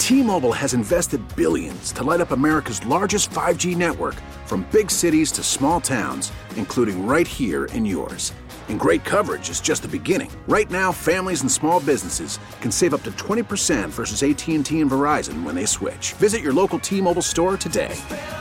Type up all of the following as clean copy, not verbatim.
T-Mobile has invested billions to light up America's largest 5G network, from big cities to small towns, including right here in yours. And great coverage is just the beginning. Right now, families and small businesses can save up to 20% versus AT&T and Verizon when they switch. Visit your local T-Mobile store today.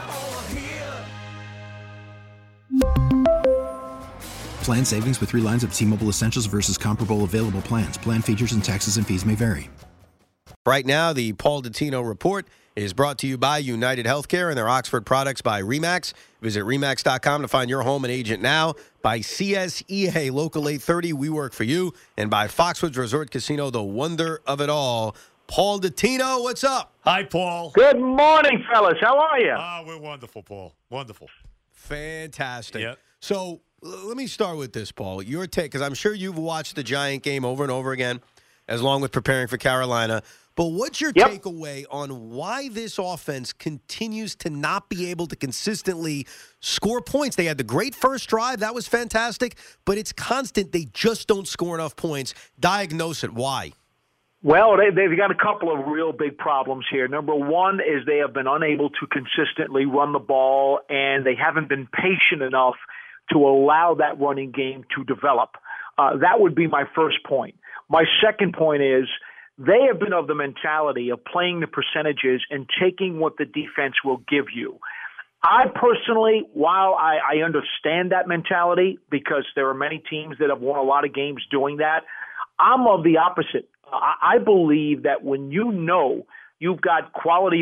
Plan savings with 3 lines of T-Mobile Essentials versus comparable available plans. Plan features and taxes and fees may vary. Right now, the Paul Dottino Report is brought to you by United Healthcare and their Oxford products by RE/MAX. Visit RE/MAX.com to find your home and agent now. By CSEA Local 830, we work for you. And by Foxwoods Resort Casino, the wonder of it all. Paul Dottino, what's up? Hi, Paul. Good morning, fellas. How are you? We're wonderful, Paul. Wonderful. Fantastic. Yep. So let me start with this, Paul. Your take, because I'm sure you've watched the Giant game over and over again, as long with preparing for Carolina. But what's your takeaway on why this offense continues to not be able to consistently score points? They had the great first drive. That was fantastic. But it's constant. They just don't score enough points. Diagnose it. Why? Well, they've got a couple of real big problems here. Number one is they have been unable to consistently run the ball, and they haven't been patient enough to allow that running game to develop. That would be my first point. My second point is they have been of the mentality of playing the percentages and taking what the defense will give you. I personally, while I understand that mentality, because there are many teams that have won a lot of games doing that, I'm of the opposite. I believe that when you know you've got quality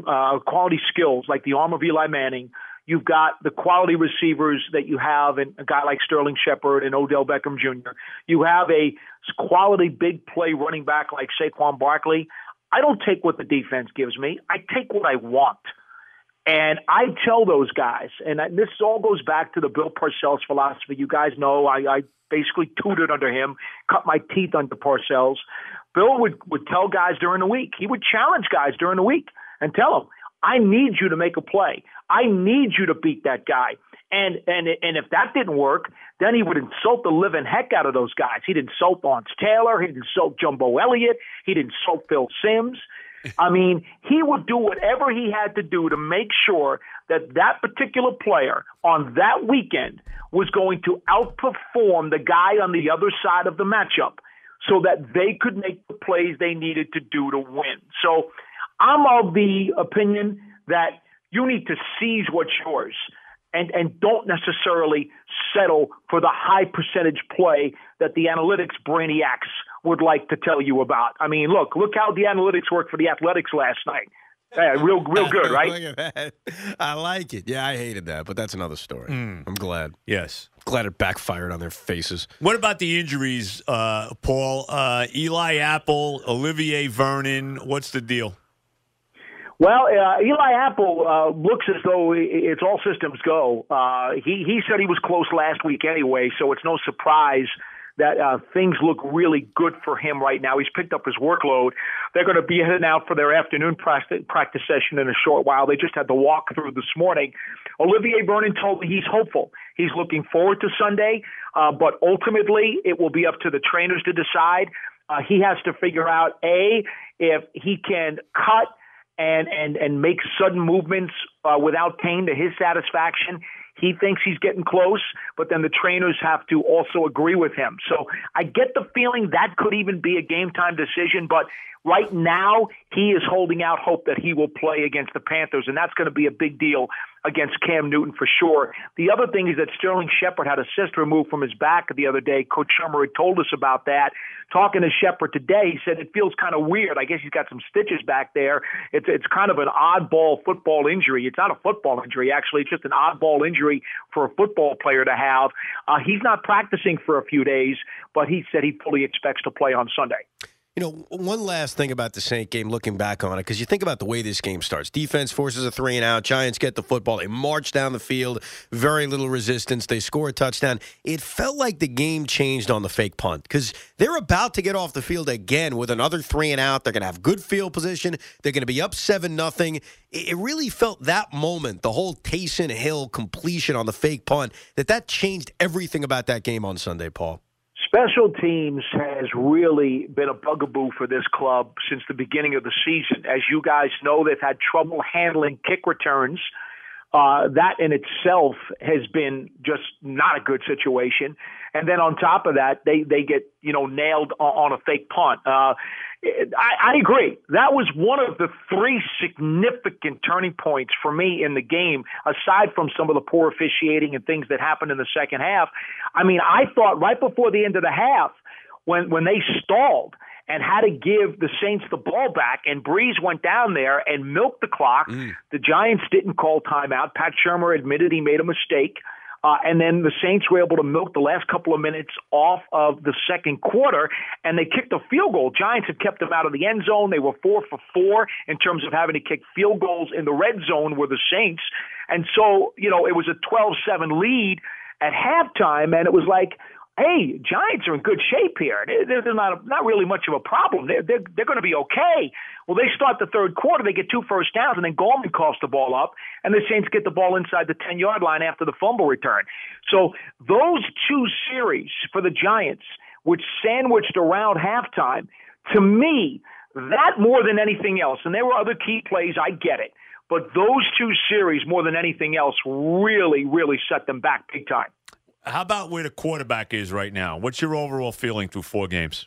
skills like the arm of Eli Manning, you've got the quality receivers that you have in a guy like Sterling Shepard and Odell Beckham Jr. You have a quality big play running back like Saquon Barkley. I don't take what the defense gives me. I take what I want. And I tell those guys, and this all goes back to the Bill Parcells philosophy. You guys know I basically tutored under him, cut my teeth under Parcells. Bill would tell guys during the week. He would challenge guys during the week and tell them, I need you to make a play. I need you to beat that guy. And if that didn't work, then he would insult the living heck out of those guys. He'd insult Lawrence Taylor. He'd insult Jumbo Elliott. He'd insult Phil Simms. I mean, he would do whatever he had to do to make sure that that particular player on that weekend was going to outperform the guy on the other side of the matchup so that they could make the plays they needed to do to win. So I'm of the opinion that you need to seize what's yours and don't necessarily settle for the high percentage play that the analytics brainiacs would like to tell you about. I mean, look how the analytics worked for the Athletics last night. Yeah, real good, right? Look at that. I like it. Yeah, I hated that, but that's another story. I'm glad. Yes. Glad it backfired on their faces. What about the injuries, Paul? Eli Apple, Olivier Vernon, what's the deal? Well, Eli Apple looks as though it's all systems go. He said he was close last week anyway, so it's no surprise that things look really good for him right now. He's picked up his workload. They're going to be heading out for their afternoon practice session in a short while. They just had the walkthrough this morning. Olivier Vernon told me he's hopeful. He's looking forward to Sunday, but ultimately it will be up to the trainers to decide. He has to figure out, A, if he can cut and make sudden movements without pain to his satisfaction. He thinks he's getting close, but then the trainers have to also agree with him. So I get the feeling that could even be a game-time decision, but right now he is holding out hope that he will play against the Panthers, and that's going to be a big deal against Cam Newton for sure. The other thing is that Sterling Shepard had a cyst removed from his back the other day. Coach Shermer had told us about that. Talking to Shepard today, he said it feels kind of weird. I guess he's got some stitches back there. It's kind of an oddball football injury. It's not a football injury, actually. It's just an oddball injury for a football player to have. He's not practicing for a few days, but he said he fully expects to play on Sunday. You know, one last thing about the Saint game, looking back on it, because you think about the way this game starts. Defense forces a 3-and-out. Giants get the football. They march down the field. Very little resistance. They score a touchdown. It felt like the game changed on the fake punt because they're about to get off the field again with another 3-and-out. They're going to have good field position. They're going to be up 7-0. It really felt that moment, the whole Taysom Hill completion on the fake punt, that changed everything about that game on Sunday, Paul. Special teams has really been a bugaboo for this club since the beginning of the season. As you guys know, they've had trouble handling kick returns. That in itself has been just not a good situation. And then on top of that, they get, nailed on a fake punt. I agree. That was one of the three significant turning points for me in the game, aside from some of the poor officiating and things that happened in the second half. I mean, I thought right before the end of the half, when they stalled and had to give the Saints the ball back, and Breeze went down there and milked the clock. The Giants didn't call timeout. Pat Shurmur admitted he made a mistake. And then the Saints were able to milk the last couple of minutes off of the second quarter, and they kicked a field goal. Giants had kept them out of the end zone. They were 4 for 4 in terms of having to kick field goals in the red zone were the Saints. And so, it was a 12-7 lead at halftime, and it was like, hey, Giants are in good shape here. They're not really much of a problem. They're going to be okay. Well, they start the third quarter. They get 2 first downs, and then Gallman coughs the ball up, and the Saints get the ball inside the 10-yard line after the fumble return. So those two series for the Giants, which sandwiched around halftime, to me, that more than anything else, and there were other key plays, I get it, but those two series more than anything else really, really set them back big time. How about where the quarterback is right now? What's your overall feeling through 4 games?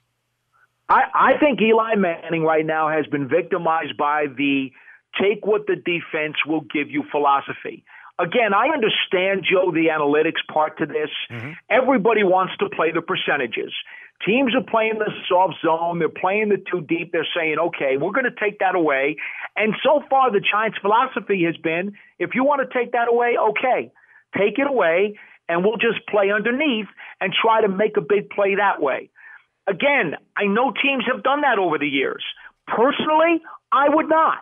I think Eli Manning right now has been victimized by the take what the defense will give you philosophy. Again, I understand, Joe, the analytics part to this. Mm-hmm. Everybody wants to play the percentages. Teams are playing the soft zone. They're playing the too deep. They're saying, okay, we're going to take that away. And so far, the Giants' philosophy has been, if you want to take that away, okay, take it away, and we'll just play underneath and try to make a big play that way. Again, I know teams have done that over the years. Personally, I would not.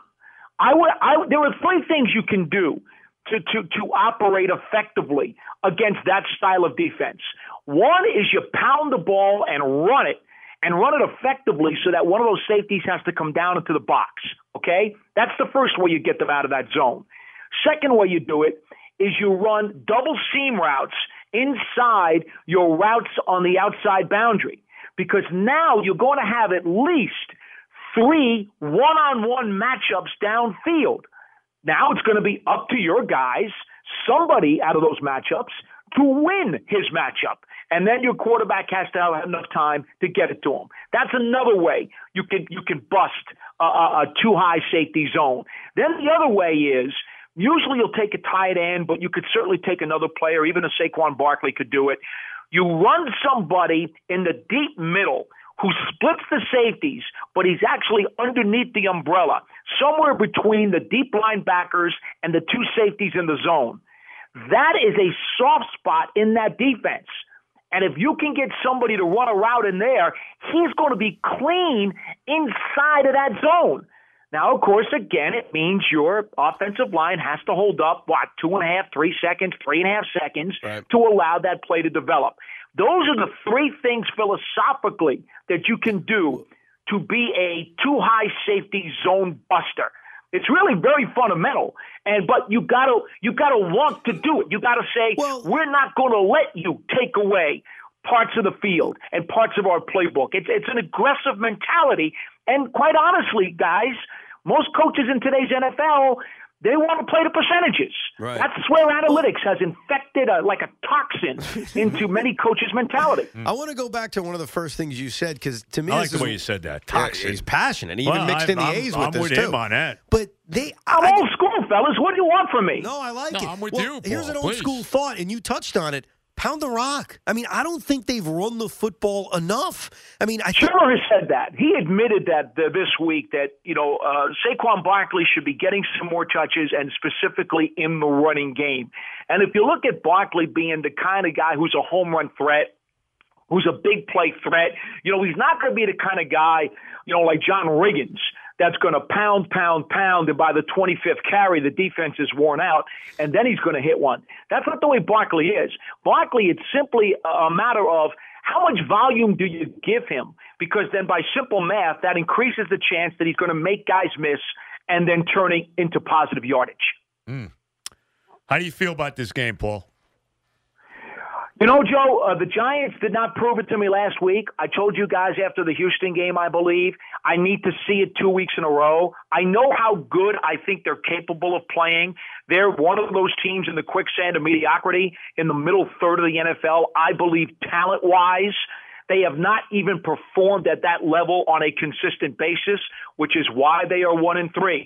There are 3 things you can do to operate effectively against that style of defense. One is you pound the ball and run it effectively so that one of those safeties has to come down into the box, okay? That's the first way you get them out of that zone. Second way you do it is you run double seam routes inside your routes on the outside boundary, because now you're going to have at least 3 one-on-one matchups downfield. Now it's going to be up to your guys, somebody out of those matchups, to win his matchup. And then your quarterback has to have enough time to get it to him. That's another way you can bust a too-high safety zone. Then the other way is, usually you'll take a tight end, but you could certainly take another player. Even a Saquon Barkley could do it. You run somebody in the deep middle who splits the safeties, but he's actually underneath the umbrella, somewhere between the deep linebackers and the 2 safeties in the zone. That is a soft spot in that defense. And if you can get somebody to run a route in there, he's going to be clean inside of that zone. Now, of course, again, it means your offensive line has to hold up, 2.5, 3 seconds, 3.5 seconds to allow that play to develop. Those are the 3 things philosophically that you can do to be a too-high safety zone buster. It's really very fundamental, but you gotta want to do it. You gotta say, we're not going to let you take away parts of the field and parts of our playbook. It's an aggressive mentality, and quite honestly, guys, most coaches in today's NFL, they want to play the percentages. Right. That's where analytics has infected like a toxin into many coaches' mentality. I want to go back to one of the first things you said, because to me, I like the way you said that. Toxin. He's passionate. He even mixed in the A's with this, too. I'm with him on that. But I'm old school, fellas. What do you want from me? No, I like it. I'm with you, Paul. Here's an old school thought, and you touched on it. Pound the rock. I mean, I don't think they've run the football enough. I mean, Shurmur has said that. He admitted that this week that, Saquon Barkley should be getting some more touches, and specifically in the running game. And if you look at Barkley being the kind of guy who's a home run threat, who's a big play threat, he's not going to be the kind of guy, like John Riggins, that's going to pound, and by the 25th carry, the defense is worn out, and then he's going to hit one. That's not the way Barkley is. Barkley, it's simply a matter of how much volume do you give him, because then by simple math, that increases the chance that he's going to make guys miss and then turning into positive yardage. How do you feel about this game, Paul? You know, Joe, the Giants did not prove it to me last week. I told you guys after the Houston game, I believe, I need to see it 2 weeks in a row. I know how good I think they're capable of playing. They're one of those teams in the quicksand of mediocrity in the middle third of the NFL. I believe talent-wise, they have not even performed at that level on a consistent basis, which is why they are 1-3.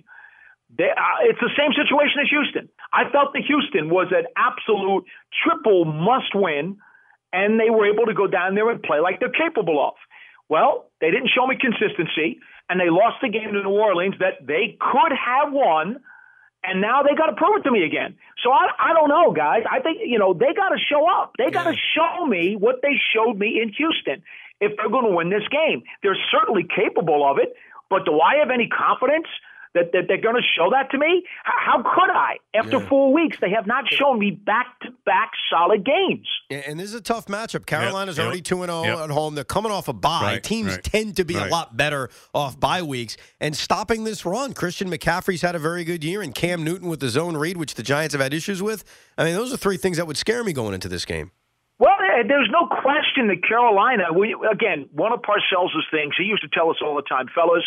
It's the same situation as Houston. I felt that Houston was an absolute triple must-win, and they were able to go down there and play like they're capable of. Well, they didn't show me consistency, and they lost the game to New Orleans that they could have won, and now they got to prove it to me again. So I don't know, guys. I think, they got to show up. They got to show me what they showed me in Houston if they're going to win this game. They're certainly capable of it, but do I have any confidence that they're going to show that to me? How could I? After 4 weeks, they have not shown me back-to-back solid games. And this is a tough matchup. Carolina's already 2-0 at home. They're coming off a bye. Teams tend to be a lot better off bye weeks. And stopping this run, Christian McCaffrey's had a very good year, and Cam Newton with the zone read, which the Giants have had issues with. I mean, those are three things that would scare me going into this game. Well, there's no question that Carolina, again, one of Parcells' things, he used to tell us all the time, fellas,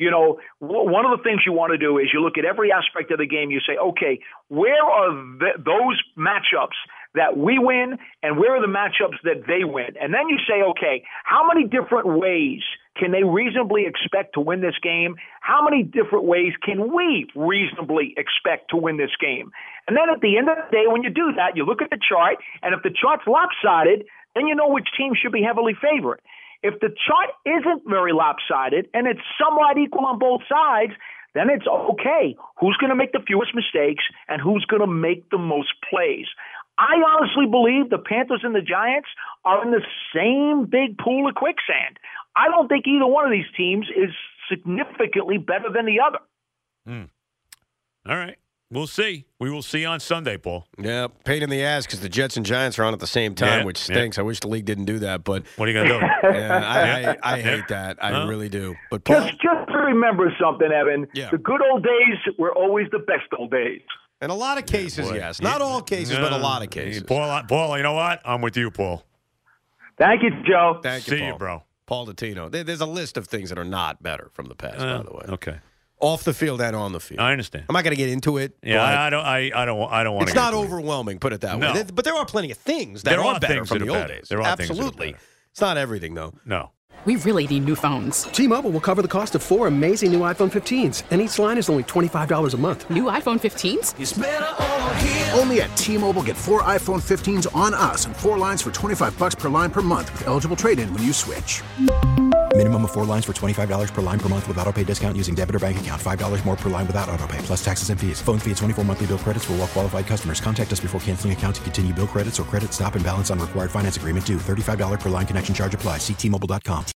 one of the things you want to do is you look at every aspect of the game. You say, okay, where are those matchups that we win and where are the matchups that they win? And then you say, okay, how many different ways can they reasonably expect to win this game? How many different ways can we reasonably expect to win this game? And then at the end of the day, when you do that, you look at the chart, and if the chart's lopsided, then you know which team should be heavily favored. If the chart isn't very lopsided and it's somewhat equal on both sides, then it's okay. Who's going to make the fewest mistakes and who's going to make the most plays? I honestly believe the Panthers and the Giants are in the same big pool of quicksand. I don't think either one of these teams is significantly better than the other. All right. We'll see. We will see on Sunday, Paul. Yeah, pain in the ass because the Jets and Giants are on at the same time, which stinks. I wish the league didn't do that, but what are you going to do? I hate that. I really do. But Paul, just to remember something, Evan. Yeah. The good old days were always the best old days. In a lot of cases, yes. Not all cases, but a lot of cases. Paul, you know what? I'm with you, Paul. Thank you, Joe. Thank you, See Paul. you, bro. Paul Dottino. There's a list of things that are not better from the past, by the way. Okay. Off the field and on the field. I understand. I'm not going to get into it. Yeah, I don't want to. It's not overwhelming, put it that way. But there are plenty of things that are better from the old days. There are absolutely. It's not everything, though. No. We really need new phones. T-Mobile will cover the cost of 4 amazing new iPhone 15s, and each line is only $25 a month. New iPhone 15s? It's better over here. Only at T-Mobile, get 4 iPhone 15s on us and 4 lines for $25 per line per month with eligible trade-in when you switch. Minimum of 4 lines for $25 per line per month with autopay discount using debit or bank account. $5 more per line without autopay, plus taxes and fees. Phone fee at 24 monthly bill credits for well-qualified customers. Contact us before canceling account to continue bill credits or credit stop and balance on required finance agreement due. $35 per line connection charge applies. See T-Mobile.com.